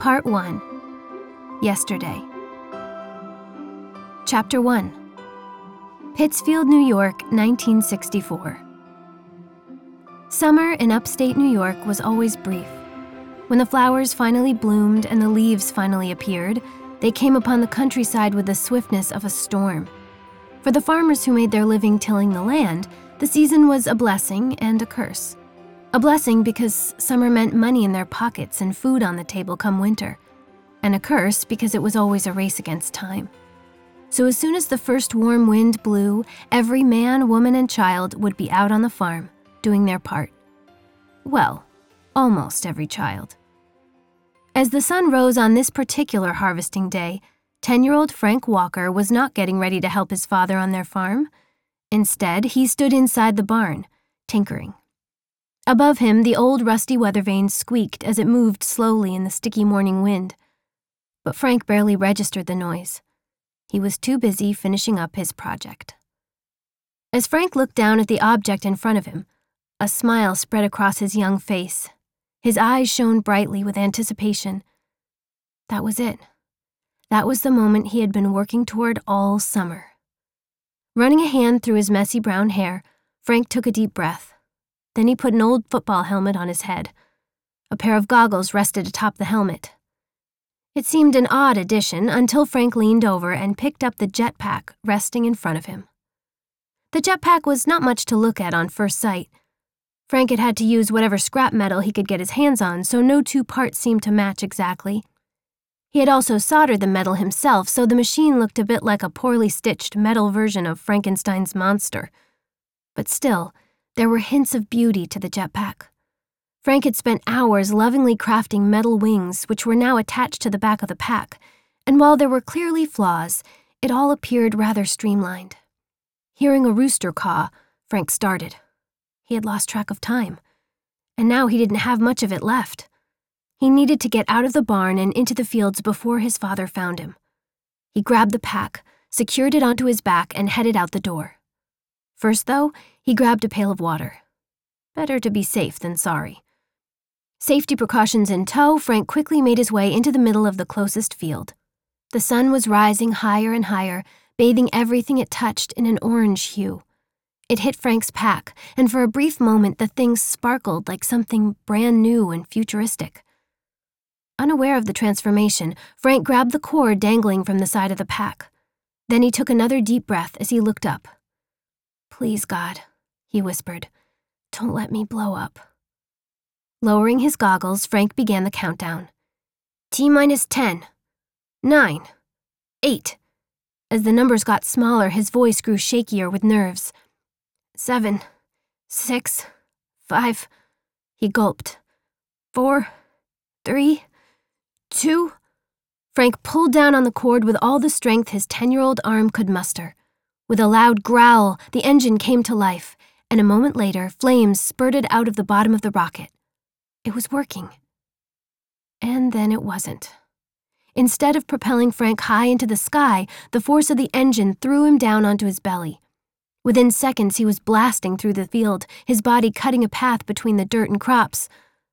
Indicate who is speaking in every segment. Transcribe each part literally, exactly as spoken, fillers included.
Speaker 1: Part one. Yesterday. Chapter one. Pittsfield, New York, nineteen sixty-four. Summer in upstate New York was always brief. When the flowers finally bloomed and the leaves finally appeared, they came upon the countryside with the swiftness of a storm. For the farmers who made their living tilling the land, the season was a blessing and a curse. A blessing because summer meant money in their pockets and food on the table come winter, and a curse because it was always a race against time. So as soon as the first warm wind blew, every man, woman, and child would be out on the farm, doing their part. Well, almost every child. As the sun rose on this particular harvesting day, ten-year-old Frank Walker was not getting ready to help his father on their farm. Instead, he stood inside the barn, tinkering. Above him, the old rusty weather vane squeaked as it moved slowly in the sticky morning wind. But Frank barely registered the noise. He was too busy finishing up his project. As Frank looked down at the object in front of him, a smile spread across his young face. His eyes shone brightly with anticipation. That was it. That was the moment he had been working toward all summer. Running a hand through his messy brown hair, Frank took a deep breath. Then he put an old football helmet on his head. A pair of goggles rested atop the helmet. It seemed an odd addition until Frank leaned over and picked up the jetpack resting in front of him. The jetpack was not much to look at on first sight. Frank had had to use whatever scrap metal he could get his hands on, so no two parts seemed to match exactly. He had also soldered the metal himself, so the machine looked a bit like a poorly stitched metal version of Frankenstein's monster. But still, there were hints of beauty to the jetpack. Frank had spent hours lovingly crafting metal wings, which were now attached to the back of the pack, and while there were clearly flaws, it all appeared rather streamlined. Hearing a rooster caw, Frank started. He had lost track of time, and now he didn't have much of it left. He needed to get out of the barn and into the fields before his father found him. He grabbed the pack, secured it onto his back, and headed out the door. First, though, he grabbed a pail of water. Better to be safe than sorry. Safety precautions in tow, Frank quickly made his way into the middle of the closest field. The sun was rising higher and higher, bathing everything it touched in an orange hue. It hit Frank's pack, and for a brief moment the thing sparkled like something brand new and futuristic. Unaware of the transformation, Frank grabbed the cord dangling from the side of the pack. Then he took another deep breath as he looked up. "Please, God," he whispered, "don't let me blow up." Lowering his goggles, Frank began the countdown. T-minus ten, nine, eight. As the numbers got smaller, his voice grew shakier with nerves. Seven, six, five, he gulped. Four, three, two. Frank pulled down on the cord with all the strength his ten-year-old arm could muster. With a loud growl, the engine came to life, and a moment later, flames spurted out of the bottom of the rocket. It was working. And then it wasn't. Instead of propelling Frank high into the sky, the force of the engine threw him down onto his belly. Within seconds, he was blasting through the field, his body cutting a path between the dirt and crops.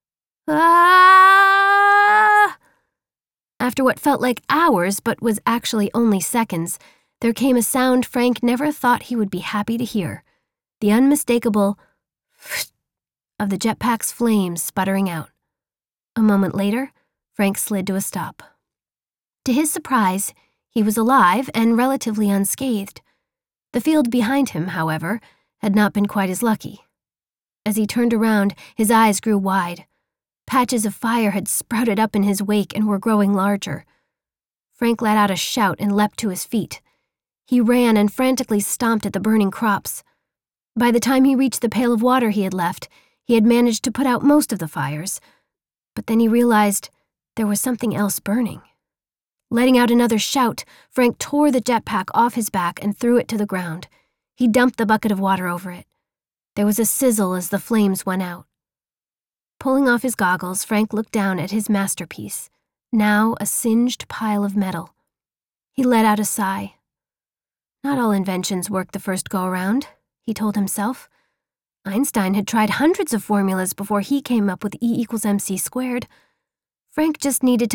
Speaker 1: Ah! After what felt like hours, but was actually only seconds, there came a sound Frank never thought he would be happy to hear, the unmistakable of the jetpack's flames sputtering out. A moment later, Frank slid to a stop. To his surprise, he was alive and relatively unscathed. The field behind him, however, had not been quite as lucky. As he turned around, his eyes grew wide. Patches of fire had sprouted up in his wake and were growing larger. Frank let out a shout and leapt to his feet. He ran and frantically stomped at the burning crops. By the time he reached the pail of water he had left, he had managed to put out most of the fires. But then he realized there was something else burning. Letting out another shout, Frank tore the jetpack off his back and threw it to the ground. He dumped the bucket of water over it. There was a sizzle as the flames went out. Pulling off his goggles, Frank looked down at his masterpiece, now a singed pile of metal. He let out a sigh. Not all inventions work the first go-around, he told himself. Einstein had tried hundreds of formulas before he came up with E equals mc squared. Frank just needed to